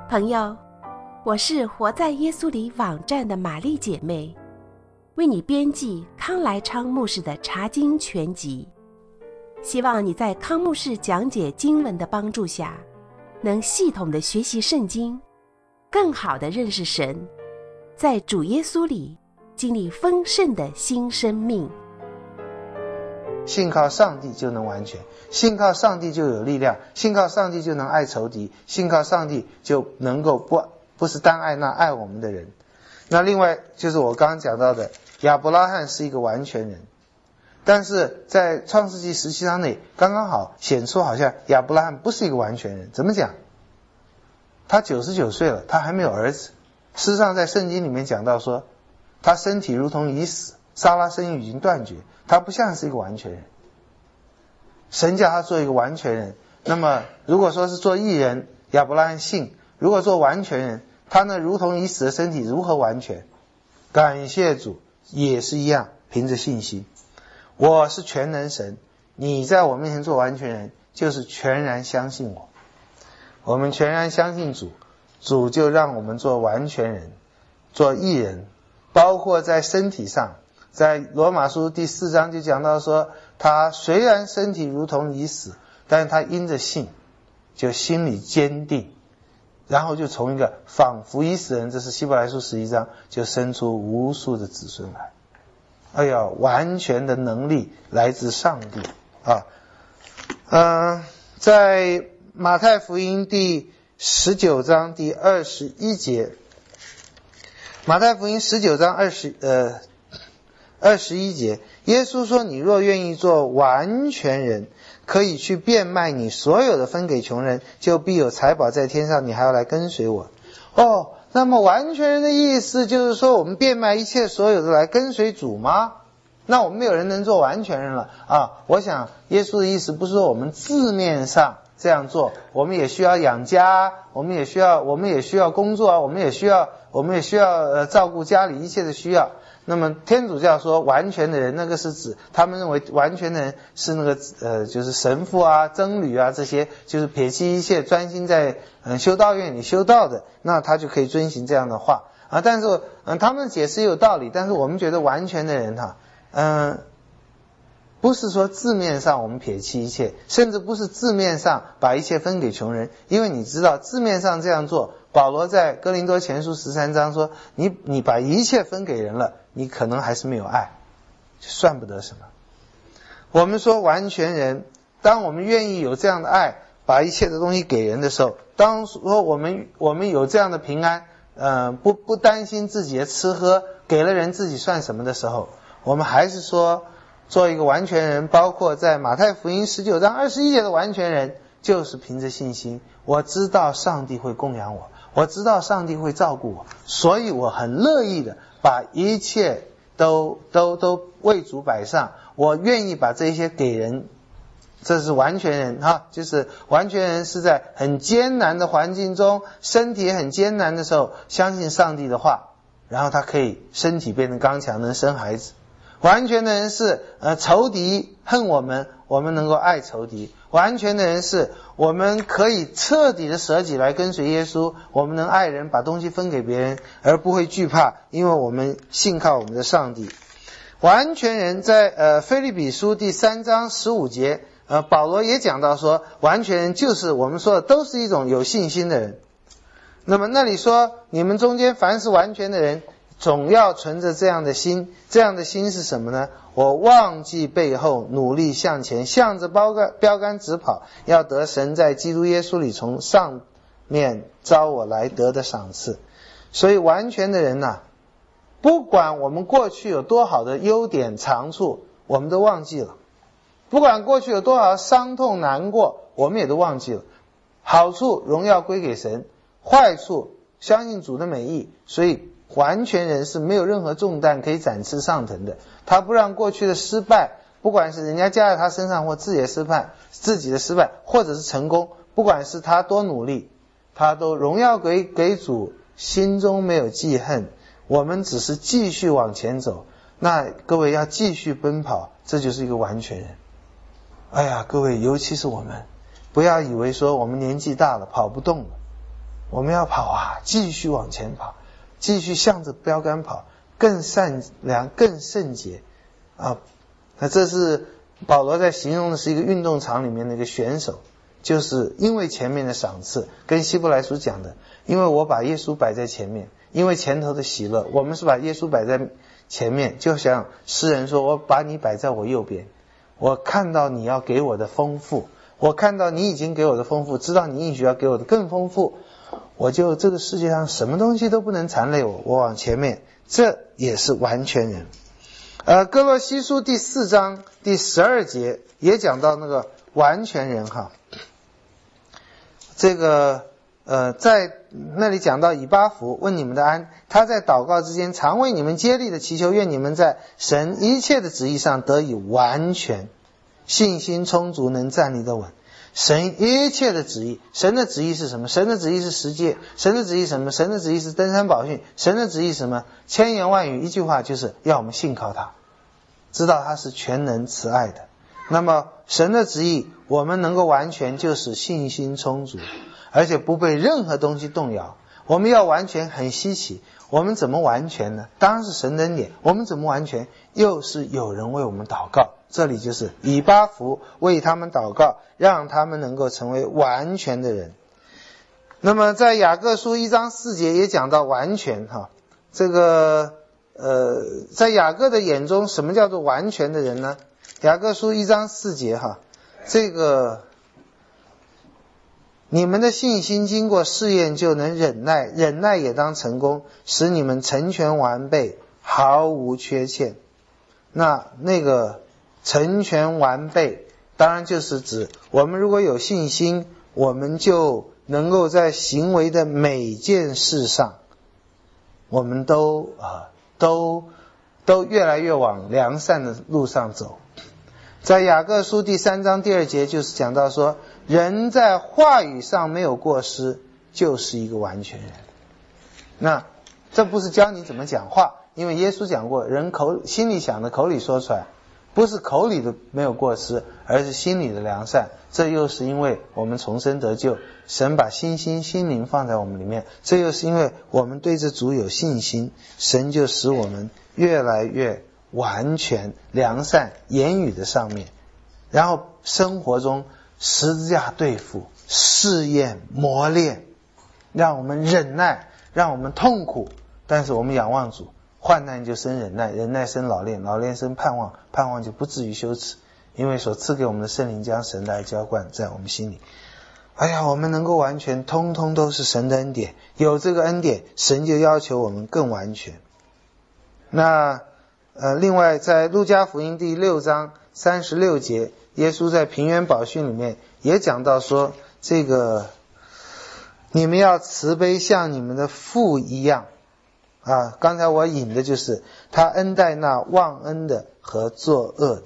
朋友，我是活在耶稣里网站的玛丽姐妹，为你编辑康来昌牧师的查经全集，希望你在康牧师讲解经文的帮助下，能系统的学习圣经，更好的认识神，在主耶稣里经历丰盛的新生命。 信靠上帝就能完全，信靠上帝就有力量，信靠上帝就能爱仇敌，信靠上帝就能够不是单爱那爱我们的人。那另外就是我刚刚讲到的，亚伯拉罕是一个完全人，但是在创世纪17章内刚刚好显出好像亚伯拉罕不是一个完全人。怎么讲？他99岁了，他还没有儿子。事实上在圣经里面讲到说，他身体如同已死，撒拉生育已经断绝，他不像是一个完全人。神叫他做一个完全人，那么如果说是做义人，亚伯拉罕信；如果做完全人，他呢如同已死的身体如何完全？感谢主，也是一样，凭着信心。我是全能神，你在我面前做完全人，就是全然相信我。我们全然相信主，主就让我们做完全人，做义人，包括在身体上。在罗马书第4章就讲到说，他虽然身体如同已死，但是他因着信就心里坚定，然后就从一个仿佛已死人，这是希伯来书11章，就生出无数的子孙来。哎呀，完全的能力来自上帝啊。在马太福音第19章第21节，马太福音19章21节，耶稣说，你若愿意做完全人，可以去变卖你所有的分给穷人，就必有财宝在天上，你还要来跟随我。那么完全人的意思就是说，我们变卖一切所有的来跟随主吗？那我们没有人能做完全人了啊！我想耶稣的意思不是说我们字面上这样做，我们也需要养家，我们也需要工作，我们也需要照顾家里一切的需要。那么天主教说完全的人，那个是指他们认为完全的人是那个就是神父啊、僧侣啊，这些就是撇弃一切专心在修道院里修道的，那他就可以遵行这样的话啊。但是他们的解释也有道理，但是我们觉得完全的人不是说字面上我们撇弃一切，甚至不是字面上把一切分给穷人，因为你知道字面上这样做，保罗在哥林多前书13章说，你把一切分给人了，你可能还是没有爱，就算不得什么。我们说完全人，当我们愿意有这样的爱，把一切的东西给人的时候，当说我们有这样的平安，不担心自己的吃喝，给了人自己算什么的时候，我们还是说做一个完全人，包括在马太福音19章21节的完全人，就是凭着信心，我知道上帝会供养我，我知道上帝会照顾我，所以我很乐意的把一切都为主摆上，我愿意把这些给人。这是完全人就是完全人是在很艰难的环境中，身体也很艰难的时候，相信上帝的话，然后他可以身体变得刚强，能生孩子。完全的人是仇敌恨我们，我们能够爱仇敌。完全的人是我们可以彻底的舍己来跟随耶稣，我们能爱人，把东西分给别人，而不会惧怕，因为我们信靠我们的上帝。完全人在腓立比书第3章15节，保罗也讲到说，完全人就是我们说的都是一种有信心的人。那么那里说，你们中间凡是完全的人，总要存着这样的心。这样的心是什么呢？我忘记背后，努力向前，向着标杆直跑，要得神在基督耶稣里从上面招我来得的赏赐。所以完全的人不管我们过去有多好的优点长处，我们都忘记了。不管过去有多少伤痛难过，我们也都忘记了。好处荣耀归给神，坏处相信主的美意。所以完全人是没有任何重担可以展翅上腾的，他不让过去的失败，不管是人家加在他身上或自己的失败或者是成功，不管是他多努力，他都荣耀给主，心中没有记恨。我们只是继续往前走，那各位要继续奔跑，这就是一个完全人。哎呀，各位，尤其是我们，不要以为说我们年纪大了跑不动了， 我们要跑啊，继续往前跑，继续向着标杆跑，更善良，更圣洁啊。那这是保罗在形容的是一个运动场里面的一个选手，就是因为前面的赏赐，跟希伯来书讲的，因为我把耶稣摆在前面，因为前头的喜乐，我们是把耶稣摆在前面，就像诗人说，我把你摆在我右边，我看到你要给我的丰富，我看到你已经给我的丰富，知道你应许要给我的更丰富，我就这个世界上什么东西都不能缠累我，我往前面，这也是完全人。哥罗西书第4章第12节也讲到那个完全人哈，这个在那里讲到以巴弗问你们的安，他在祷告之间常为你们竭力的祈求，愿你们在神一切的旨意上得以完全，信心充足，能站立得稳。神一切的旨意，神的旨意是什么？神的旨意是十诫，神的旨意什么？神的旨意是登山宝训，神的旨意什么？千言万语，一句话，就是要我们信靠他，知道他是全能慈爱的。那么神的旨意我们能够完全，就是信心充足，而且不被任何东西动摇。我们要完全很稀奇，我们怎么完全呢？当然是神的恩典。我们怎么完全？又是有人为我们祷告，这里就是以巴弗为他们祷告，让他们能够成为完全的人。那么在雅各书1章4节也讲到完全哈，这个在雅各的眼中，什么叫做完全的人呢？雅各书1章4节哈，这个你们的信心经过试验就能忍耐，忍耐也当成功，使你们成全完备，毫无缺欠。那个成全完备，当然就是指我们如果有信心，我们就能够在行为的每件事上，我们都越来越往良善的路上走。在雅各书第3章第2节就是讲到说，人在话语上没有过失，就是一个完全人。那这不是教你怎么讲话，因为耶稣讲过，人心里想的口里说出来，不是口里的没有过失，而是心里的良善。这又是因为我们重生得救，神把心灵放在我们里面，这又是因为我们对这主有信心，神就使我们越来越完全良善，言语的上面，然后生活中十字架对付、试验、磨练，让我们忍耐，让我们痛苦，但是我们仰望主，患难就生忍耐，忍耐生老练，老练生盼望，盼望就不至于羞耻，因为所赐给我们的圣灵将神的爱浇灌在我们心里。哎呀，我们能够完全，通通都是神的恩典，有这个恩典，神就要求我们更完全。那另外在路加福音第6章36节，耶稣在平原宝训里面也讲到说，这个你们要慈悲像你们的父一样啊。刚才我引的就是他恩待那忘恩的和作恶的，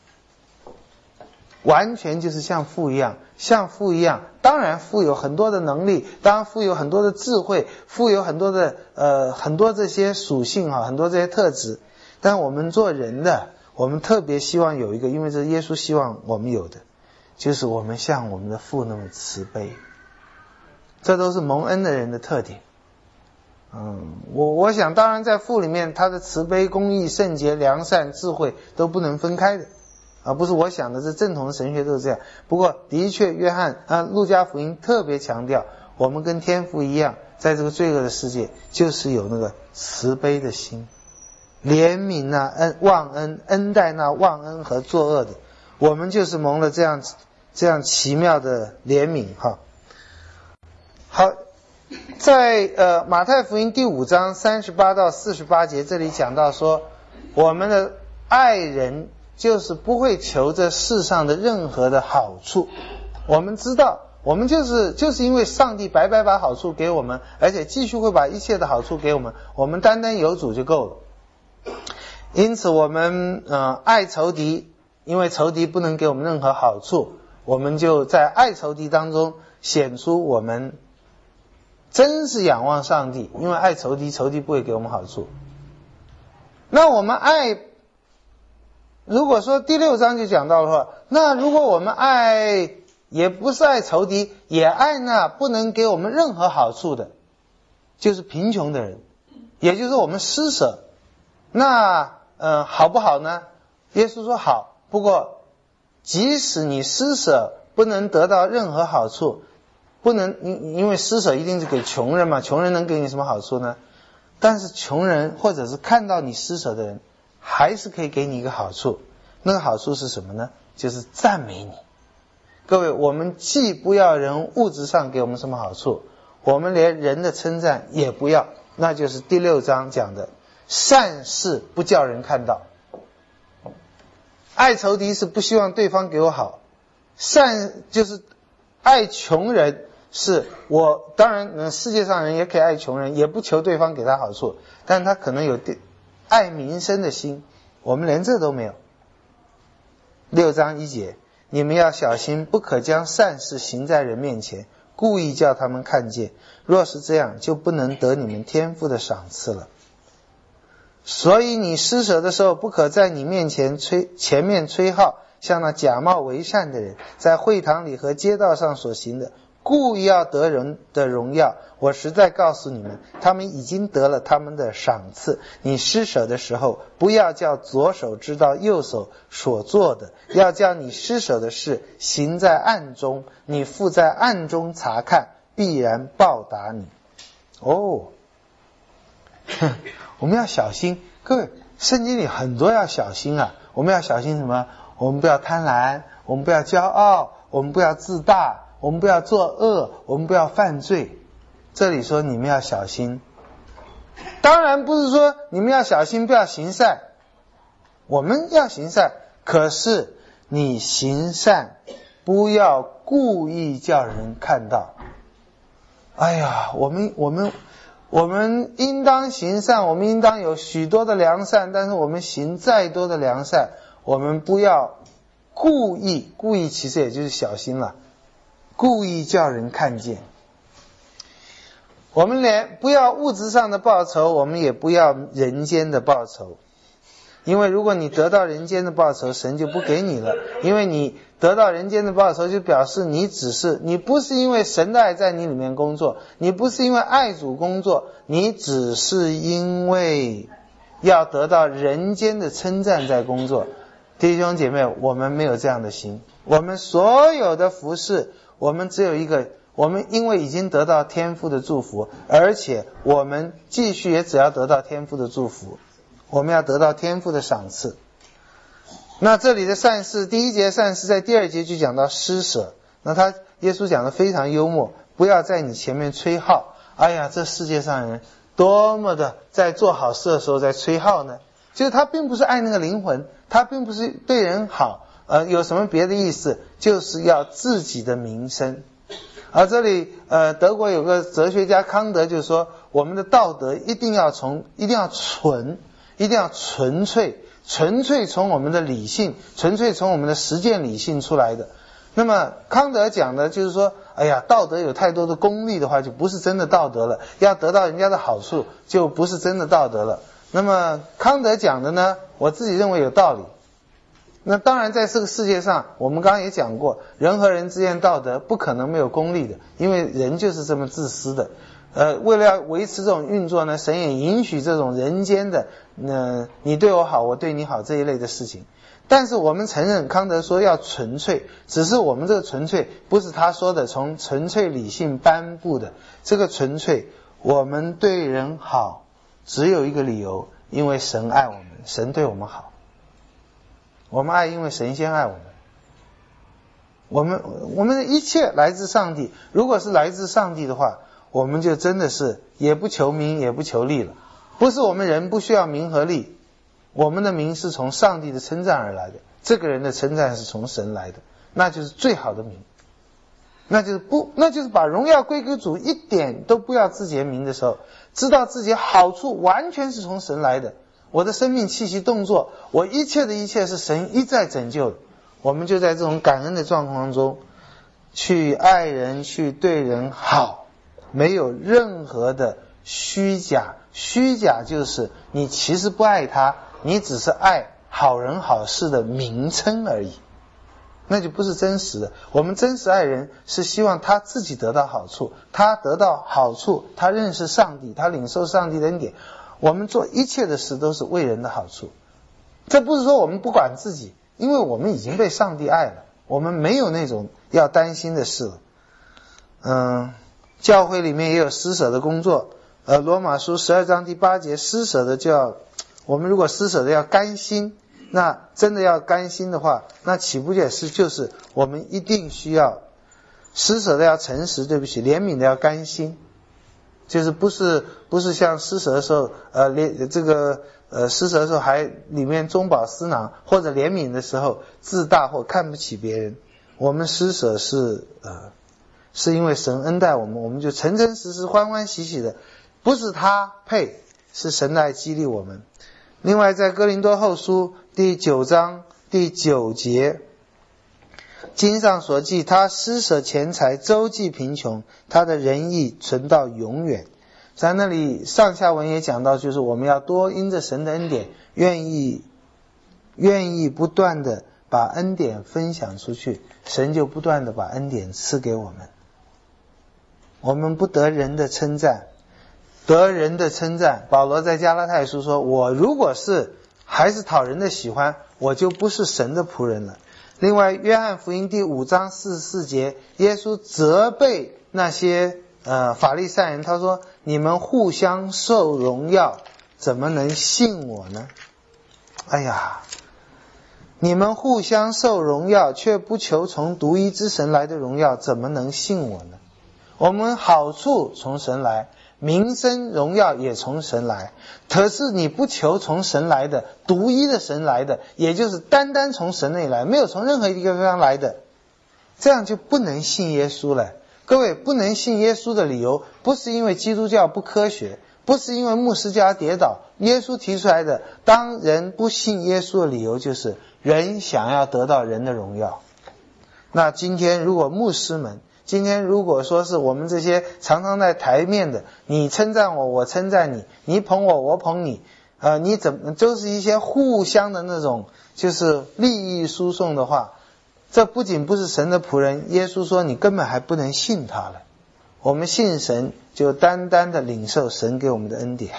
完全就是像父一样，像父一样。当然父有很多的能力，当然父有很多的智慧，父有很多的很多这些属性哈，很多这些特质。但我们做人的，我们特别希望有一个，因为这是耶稣希望我们有的，就是我们像我们的父那么慈悲。这都是蒙恩的人的特点。我想当然在父里面，他的慈悲、公义、圣洁、良善、智慧都不能分开的不是我想的，这正统的神学都是这样。不过的确路加福音特别强调，我们跟天父一样，在这个罪恶的世界就是有那个慈悲的心，怜悯忘恩，恩待那忘恩和作恶的。我们就是蒙了这样奇妙的怜悯哈。好，在马太福音第5章38到48节，这里讲到说，我们的爱人就是不会求这世上的任何的好处。我们知道我们就是因为上帝白白把好处给我们，而且继续会把一切的好处给我们，我们单单有主就够了。因此我们爱仇敌，因为仇敌不能给我们任何好处，我们就在爱仇敌当中显出我们真是仰望上帝，因为爱仇敌，仇敌不会给我们好处。那我们爱，如果说第6章就讲到的话，那如果我们爱也不是爱仇敌，也爱那不能给我们任何好处的，就是贫穷的人，也就是我们施舍。那好不好呢？耶稣说好，不过即使你施舍不能得到任何好处，不能因为施舍一定是给穷人嘛，穷人能给你什么好处呢？但是穷人或者是看到你施舍的人，还是可以给你一个好处。那个好处是什么呢？就是赞美你。各位，我们既不要人物质上给我们什么好处，我们连人的称赞也不要，那就是第6章讲的善事不叫人看到。爱仇敌是不希望对方给我好，善就是爱穷人，是我当然世界上人也可以爱穷人，也不求对方给他好处，但他可能有爱民生的心，我们连这都没有。6章1节，你们要小心，不可将善事行在人面前，故意叫他们看见，若是这样，就不能得你们天父的赏赐了。所以你施舍的时候，不可在你前面吹号，像那假冒为善的人在会堂里和街道上所行的，故意要得人的荣耀。我实在告诉你们，他们已经得了他们的赏赐。你施舍的时候，不要叫左手知道右手所做的，要叫你施舍的事行在暗中，你父在暗中查看，必然报答你。我们要小心，各位，圣经里很多要小心啊。我们要小心什么？我们不要贪婪，我们不要骄傲，我们不要自大，我们不要作恶，我们不要犯罪。这里说你们要小心，当然不是说你们要小心不要行善，我们要行善，可是你行善不要故意叫人看到。哎呀，我们应当行善，我们应当有许多的良善，但是我们行再多的良善，我们不要故意其实也就是小心了，故意叫人看见。我们连不要物质上的报酬，我们也不要人间的报酬，因为如果你得到人间的报酬，神就不给你了。因为你得到人间的报酬，就表示你不是因为神的爱在你里面工作，你不是因为爱主工作，你只是因为要得到人间的称赞在工作。弟兄姐妹，我们没有这样的心，我们所有的服事，我们只有一个，我们因为已经得到天父的祝福，而且我们继续也只要得到天父的祝福，我们要得到天父的赏赐。那这里的善事，第1节善事，在第2节就讲到施舍。那耶稣讲的非常幽默，不要在你前面吹号。哎呀，这世界上人多么的在做好事的时候在吹号呢？就是他并不是爱那个灵魂，他并不是对人好，有什么别的意思，就是要自己的名声。而这里德国有个哲学家康德就说，我们的道德一定要纯粹从我们的理性，纯粹从我们的实践理性出来的。那么康德讲的就是说，哎呀，道德有太多的功利的话，就不是真的道德了，要得到人家的好处，就不是真的道德了。那么康德讲的呢，我自己认为有道理。那当然在这个世界上，我们刚刚也讲过，人和人之间道德不可能没有功利的，因为人就是这么自私的。为了要维持这种运作呢，神也允许这种人间的你对我好我对你好这一类的事情。但是我们承认康德说要纯粹，只是我们这个纯粹不是他说的从纯粹理性颁布的，这个纯粹我们对人好只有一个理由，因为神爱我们，神对我们好。我们爱，因为神先爱我们。我们的一切来自上帝，如果是来自上帝的话，我们就真的是也不求名也不求利了。不是我们人不需要名和利，我们的名是从上帝的称赞而来的，这个人的称赞是从神来的，那就是最好的名。那就是把荣耀归给主，一点都不要自己的名的时候，知道自己好处完全是从神来的，我的生命气息动作，我一切的一切是神一再拯救的。我们就在这种感恩的状况中去爱人，去对人好，没有任何的虚假。虚假就是你其实不爱他，你只是爱好人好事的名称而已。 那就不是真实的。我们真实爱人是希望他自己得到好处，他得到好处，他认识上帝，他领受上帝的恩典。我们做一切的事都是为人的好处。这不是说我们不管自己，因为我们已经被上帝爱了，我们没有那种要担心的事了。教会里面也有施舍的工作。罗马书12章第8节，施舍的就要，我们如果施舍的要甘心，那真的要甘心的话，那岂不也是就是我们一定需要施舍的要诚实，对不起，怜悯的要甘心，就是不是像施舍的时候施舍的时候还里面中饱私囊，或者怜悯的时候自大或看不起别人。我们施舍是因为神恩待我们，我们就诚诚实实欢欢喜喜的，不是他配，是神来激励我们。另外在哥林多后书第9章第9节，经上所记，他施舍钱财，周济贫穷，他的仁义存到永远。在那里上下文也讲到，就是我们要多因着神的恩典，愿意不断的把恩典分享出去，神就不断的把恩典赐给我们。我们不得人的称赞，得人的称赞。保罗在加拉太书说，我如果还是讨人的喜欢，我就不是神的仆人了。另外约翰福音第5章44节，耶稣责备那些法利赛人，他说，你们互相受荣耀，怎么能信我呢？哎呀，你们互相受荣耀，却不求从独一之神来的荣耀，怎么能信我呢？我们好处从神来，名声荣耀也从神来，可是你不求从神来的，独一的神来的，也就是单单从神那里来，没有从任何一个地方来的，这样就不能信耶稣了。各位，不能信耶稣的理由，不是因为基督教不科学，不是因为牧师家跌倒，耶稣提出来的，当人不信耶稣的理由就是人想要得到人的荣耀。那今天如果牧师们，今天如果说是我们这些常常在台面的，你称赞我，我称赞你，你捧我，我捧你，你就是一些互相的那种就是利益输送的话，这不仅不是神的仆人，耶稣说你根本还不能信他了。我们信神，就单单的领受神给我们的恩典。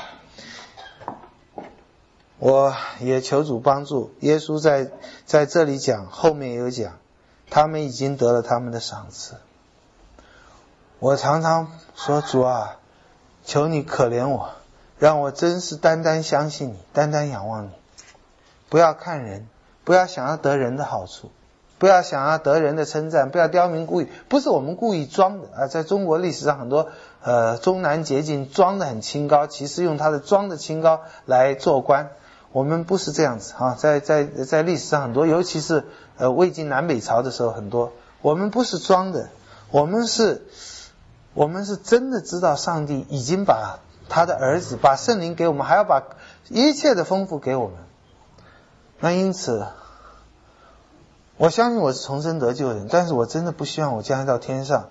我也求主帮助，耶稣在这里讲，后面也有讲，他们已经得了他们的赏赐。我常常说，主啊，求你可怜我，让我真是单单相信你，单单仰望你，不要看人，不要想要得人的好处，不要想要得人的称赞，不要刁民故意，不是我们故意装的在中国历史上很多中南捷径装得很清高，其实用他的装的清高来做官。我们不是这样子在历史上很多，尤其是魏晋南北朝的时候很多，我们不是装的，我们是真的知道上帝已经把他的儿子，把圣灵给我们，还要把一切的丰富给我们。那因此我相信我是重生得救的人，但是我真的不希望我将来到天上，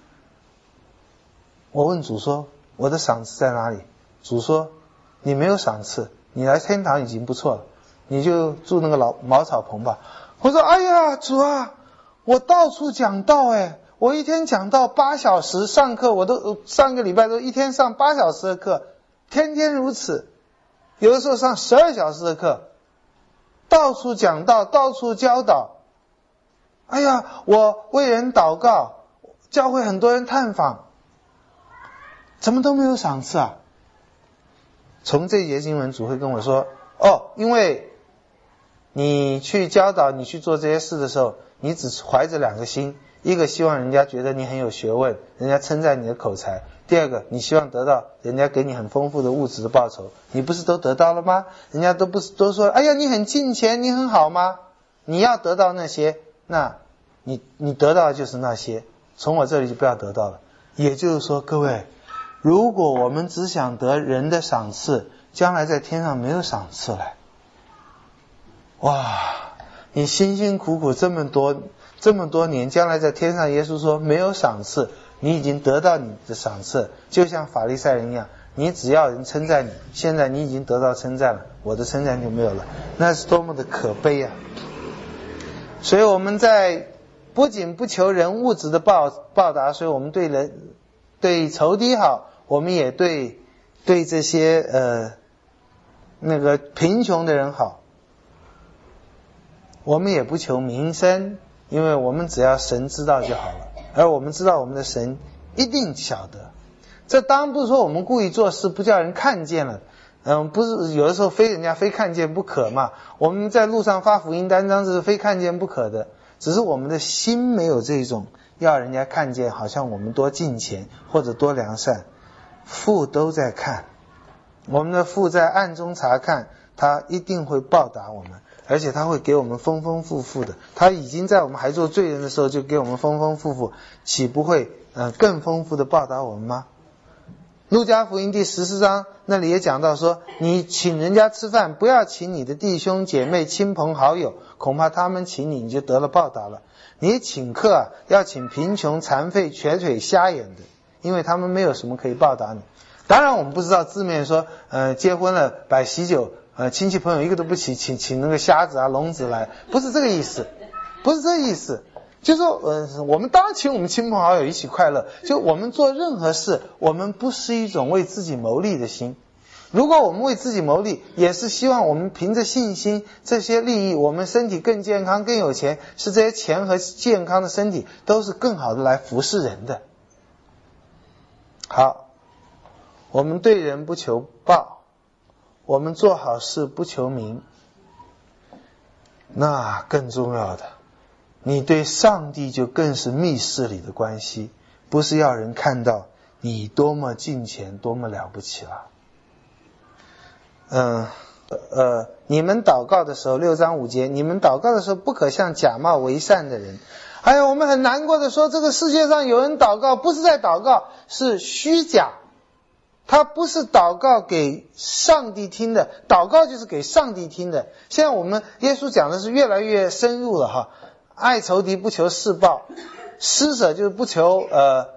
我问主说，我的赏赐在哪里？主说，你没有赏赐，你来天堂已经不错了，你就住那个茅草棚吧。我说，哎呀，主啊，我到处讲道我一天讲道8小时，上课我都上个礼拜都一天上8小时的课，天天如此，有的时候上12小时的课，到处讲道，到处教导。哎呀，我为人祷告，教会很多人探访，怎么都没有赏赐啊？从这节经文主会跟我说，因为你去教导，你去做这些事的时候，你只怀着2个心，一个希望人家觉得你很有学问，人家称赞你的口才，第二个你希望得到人家给你很丰富的物质的报酬，你不是都得到了吗？人家都说，哎呀，你很敬虔，你很好吗？你要得到那些，那你得到的就是那些，从我这里就不要得到了。也就是说，各位，如果我们只想得人的赏赐，将来在天上没有赏赐了。哇，你辛辛苦苦这么多年，将来在天上耶稣说没有赏赐，你已经得到你的赏赐，就像法利赛人一样，你只要人称赞你，现在你已经得到称赞了，我的称赞就没有了，那是多么的可悲啊！所以我们在不仅不求人物质的报答，所以我们对仇敌好，我们也对这些那个贫穷的人好。我们也不求名声，因为我们只要神知道就好了，而我们知道我们的神一定晓得。这当然不是说我们故意做事不叫人看见了，不是有的时候人家非看见不可嘛。我们在路上发福音单张是非看见不可的，只是我们的心没有这种要人家看见好像我们多敬虔或者多良善。父都在看，我们的父在暗中查看，他一定会报答我们，而且他会给我们丰丰富富的。他已经在我们还做罪人的时候就给我们丰丰富富，岂不会更丰富的报答我们吗？路加福音第14章那里也讲到说，你请人家吃饭，不要请你的弟兄姐妹亲朋好友，恐怕他们请你就得了报答了。你请客要请贫穷残废瘸腿瞎眼的，因为他们没有什么可以报答你。当然我们不知道字面说结婚了摆喜酒，亲戚朋友一个都不请那个瞎子聋子来，不是这个意思，不是这个意思。就是说我们当然请我们亲朋好友一起快乐，就我们做任何事，我们不是一种为自己谋利的心。如果我们为自己谋利，也是希望我们凭着信心这些利益，我们身体更健康更有钱，是这些钱和健康的身体都是更好的来服侍人的。好，我们对人不求报，我们做好事不求名，那更重要的，你对上帝就更是密室里的关系，不是要人看到你多么敬虔多么了不起了。你们祷告的时候，6章5节，你们祷告的时候不可像假冒为善的人。还有我们很难过的说，这个世界上有人祷告不是在祷告，是虚假，他不是祷告给上帝听的，祷告就是给上帝听的。现在我们耶稣讲的是越来越深入了哈，爱仇敌不求事报，施舍就是不求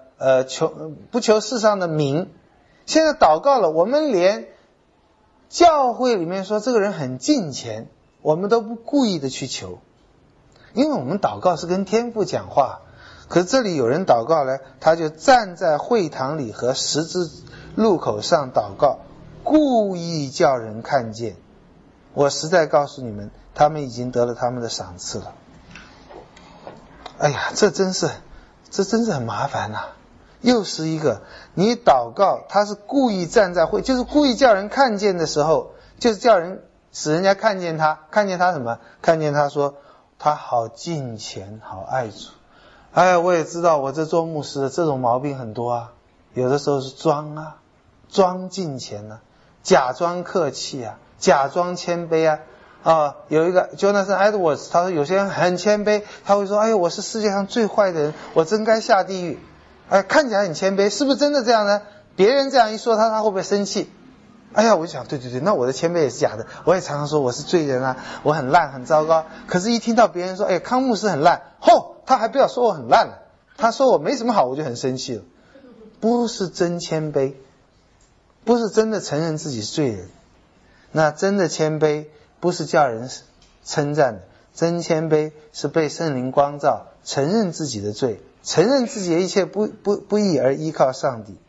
世上的名。现在祷告了，我们连教会里面说这个人很敬虔，我们都不故意的去求，因为我们祷告是跟天父讲话。可是这里有人祷告呢，他就站在会堂里和十字路口上祷告，故意叫人看见。我实在告诉你们，他们已经得了他们的赏赐了。哎呀，这真是很麻烦啊。又是一个，你祷告他是故意站在就是故意叫人看见的时候，就是叫人使人家看见他什么？看见他说他好敬虔好爱主。哎呀，我也知道我这做牧师的这种毛病很多啊，有的时候是装敬虔啊，假装客气啊，假装谦卑啊。有一个 Jonathan Edwards， 他说有些人很谦卑，他会说哎呦，我是世界上最坏的人，我真该下地狱。看起来很谦卑，是不是真的这样呢？别人这样一说他会不会生气？哎呀，我就想对，那我的谦卑也是假的。我也常常说我是罪人啊，我很烂很糟糕。可是一听到别人说康牧师很烂，他还不要说我很烂了，他说我没什么好，我就很生气了。不是真谦卑，不是真的承认自己是罪人。那真的谦卑不是叫人称赞的，真谦卑是被圣灵光照，承认自己的罪，承认自己的一切不义，而依靠上帝。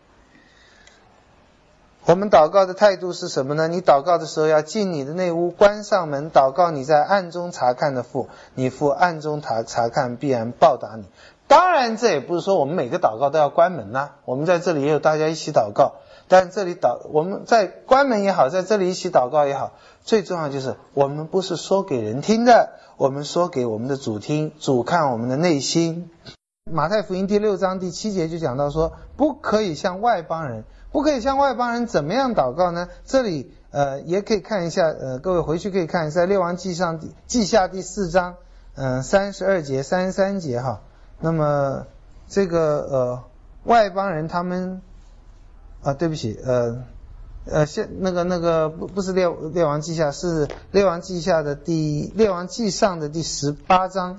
我们祷告的态度是什么呢？你祷告的时候要进你的内屋，关上门，祷告你在暗中查看的父，你父暗中查看必然报答你。当然这也不是说我们每个祷告都要关门啊，我们在这里也有大家一起祷告，但这里我们在关门也好，在这里一起祷告也好，最重要就是我们不是说给人听的，我们说给我们的主听，主看我们的内心。马太福音第6章第7节就讲到说，不可以像外邦人怎么样祷告呢？这里也可以看一下，各位回去可以看一下列王记下第4章32节33节哈。那么这个外邦人他们对不起那个不是列王记下，是列王记上的第18章，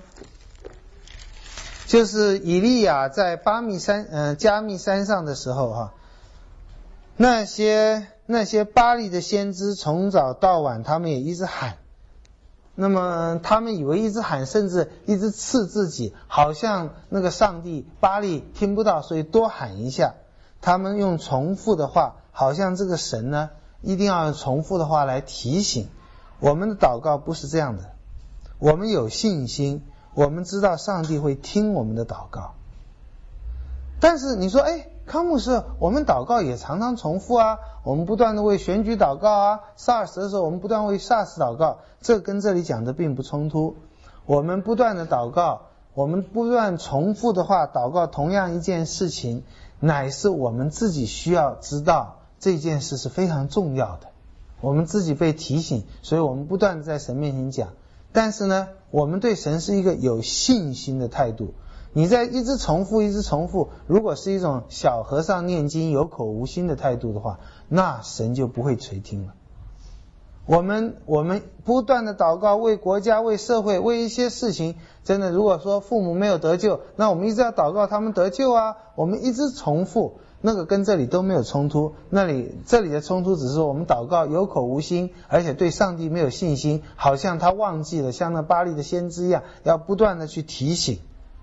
就是以利亚在加密山上的时候哈，那些巴力的先知从早到晚他们也一直喊， 那么他们以为一直喊，甚至一直刺自己，好像那个上帝巴力听不到，所以多喊一下。他们用重复的话，好像这个神呢一定要用重复的话来提醒。我们的祷告不是这样的，我们有信心，我们知道上帝会听我们的祷告。但是你说，康牧师，我们祷告也常常重复啊，我们不断的为选举祷告啊， SARS 的时候我们不断为 SARS 祷告，这跟这里讲的并不冲突。我们不断的祷告，我们不断重复的话祷告同样一件事情，乃是我们自己需要知道这件事是非常重要的，我们自己被提醒，所以我们不断的在神面前讲。但是呢，我们对神是一个有信心的态度。你在一直重复一直重复，如果是一种小和尚念经有口无心的态度的话，那神就不会垂听了。我们不断的祷告，为国家为社会为一些事情，真的如果说父母没有得救，那我们一直要祷告他们得救啊，我们一直重复，那个跟这里都没有冲突。这里的冲突只是我们祷告有口无心，而且对上帝没有信心，好像他忘记了，像那巴力的先知一样，要不断的去提醒。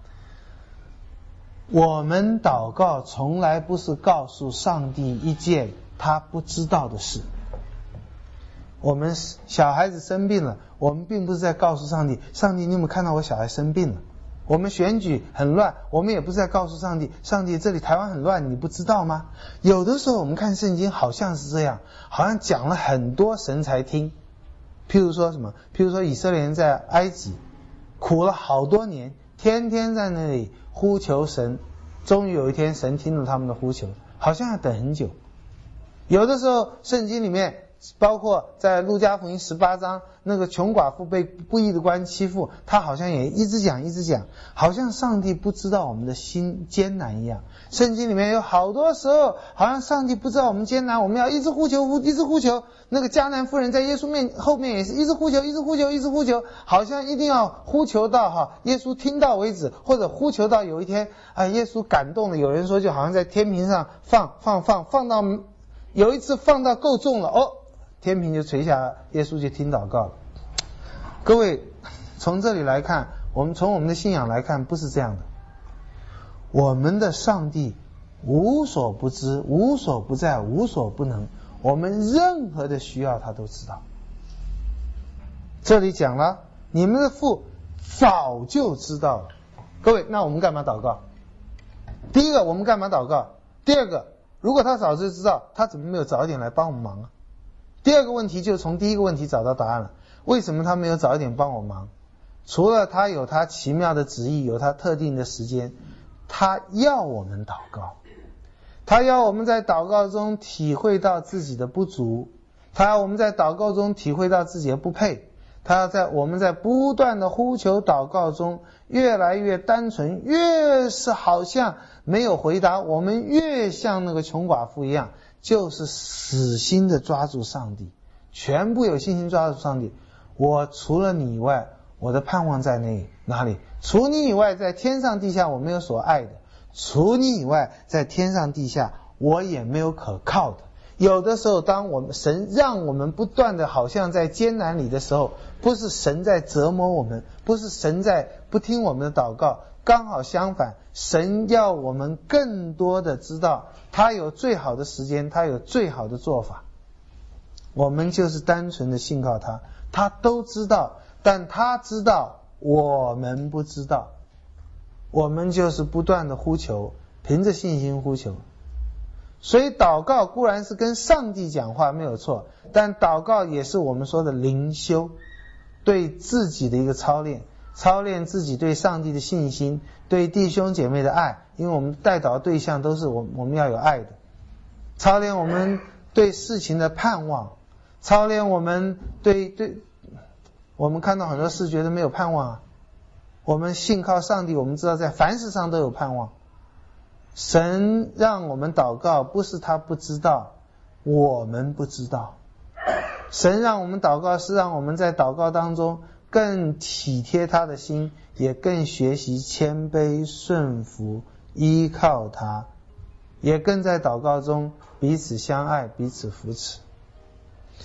我们祷告从来不是告诉上帝一件他不知道的事。我们小孩子生病了，我们并不是在告诉上帝，上帝你有没有看到我小孩生病了？我们选举很乱，我们也不是在告诉上帝，上帝这里台湾很乱，你不知道吗？有的时候我们看圣经好像是这样，好像讲了很多神才听。譬如说什么？譬如说以色列人在埃及苦了好多年，天天在那里呼求神，终于有一天神听了他们的呼求，好像要等很久。有的时候圣经里面包括在路加福音18章，那个穷寡妇被不义的官欺负，他好像也一直讲，好像上帝不知道我们的心艰难一样。圣经里面有好多时候好像上帝不知道我们艰难，我们要一直呼求一直呼求。那个迦南妇人在耶稣后面也是一直呼求，好像一定要呼求到耶稣听到为止，或者呼求到有一天耶稣感动了。有人说就好像在天平上放到有一次放到够重了，天平就垂下来，耶稣就听祷告了。各位从这里来看，从我们的信仰来看，不是这样的。我们的上帝无所不知，无所不在，无所不能，我们任何的需要他都知道。这里讲了，你们的父早就知道了。各位，那我们干嘛祷告？第一个，我们干嘛祷告？第二个，如果他早就知道，他怎么没有早一点来帮我们忙啊？第二个问题就从第一个问题找到答案了。为什么他没有早一点帮我忙？除了他有他奇妙的旨意，有他特定的时间，他要我们祷告，他要我们在祷告中体会到自己的不足，他要我们在祷告中体会到自己的不配，他要我们在不断的呼求祷告中越来越单纯，越是好像没有回答，我们越像那个穷寡妇一样，就是死心的抓住上帝，全部有信心抓住上帝。我除了你以外，我的盼望在哪里？除你以外，在天上地下我没有所爱的，除你以外，在天上地下我也没有可靠的。有的时候当神让我们不断的好像在艰难里的时候，不是神在折磨我们，不是神在不听我们的祷告，刚好相反，神要我们更多的知道他有最好的时间，他有最好的做法。我们就是单纯的信靠他，他都知道，但他知道我们不知道。我们就是不断的呼求，凭着信心呼求。所以祷告固然是跟上帝讲话没有错，但祷告也是我们说的灵修，对自己的一个操练自己对上帝的信心，对弟兄姐妹的爱，因为我们代祷对象都是我们要有爱的，操练我们对事情的盼望，操练我们我们看到很多事觉得没有盼望啊，我们信靠上帝，我们知道在凡事上都有盼望。神让我们祷告，不是他不知道，我们不知道。神让我们祷告，是让我们在祷告当中更体贴他的心，也更学习谦卑顺服，依靠他，也更在祷告中彼此相爱，彼此扶持。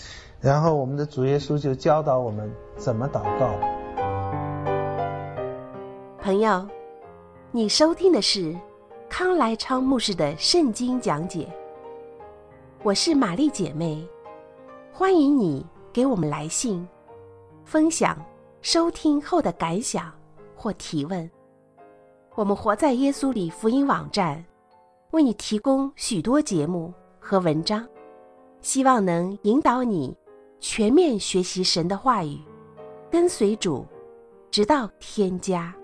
然后我们的主耶稣就教导我们怎么祷告。 朋友，你收听的是康来昌牧师的圣经讲解。我是玛丽姐妹，欢迎你给我们来信，分享收听后的感想或提问。我们活在耶稣里福音网站为你提供许多节目和文章，希望能引导你全面学习神的话语，跟随主，直到天家。